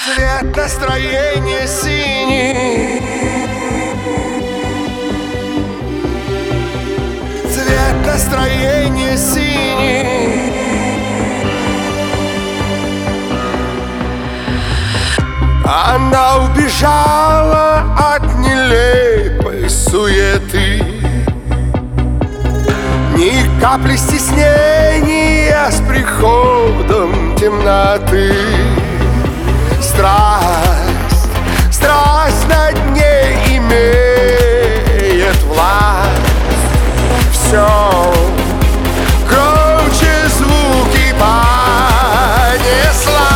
Цвет настроения синий, цвет настроения синий. Она убежала от нелепой суеты, ни капли стеснения с приходом темноты. Страсть, страсть над ней имеет власть. Все громче звуки понесла.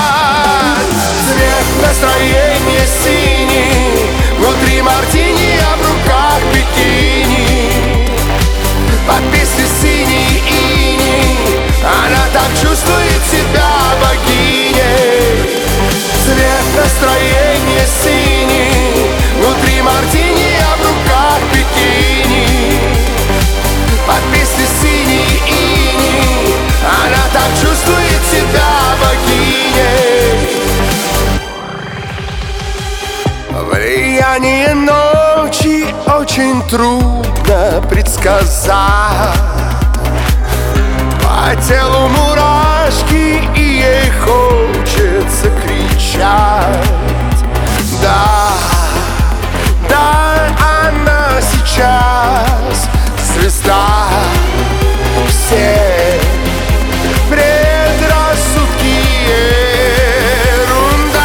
Цвет настроения синий, внутри мартини, а в руках бикини. Под песню синий иней она так чувствует себя богиней. Цвет настроения синий, внутри мартини, а в руках бикини. Под песню синий иней она так чувствует себя богиней. Влияние ночи очень трудно предсказать. По телу мурашки, и ей хочется кричать. Да, да, она сейчас звезда. Все предрассудки ерунда.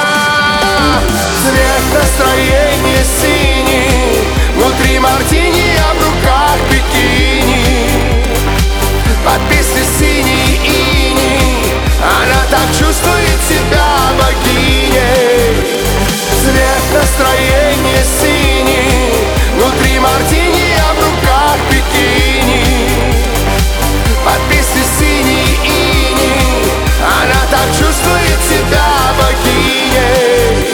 Цвет настроения синий, внутри мартини, а в руках бикини. Под песню синий иней она так чувствует себя богиней. Цвет настроения синий, внутри мартини, а в руках бикини. Под песню синий иней она так чувствует себя богиней.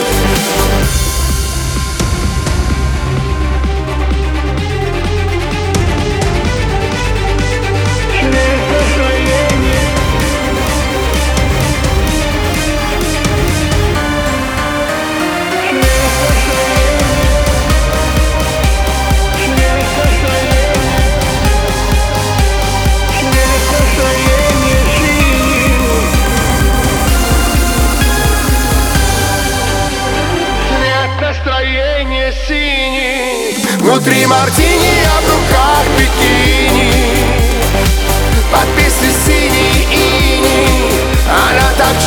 Настроение синий, внутри мартини, а в руках бикини. Под песню синий иней она так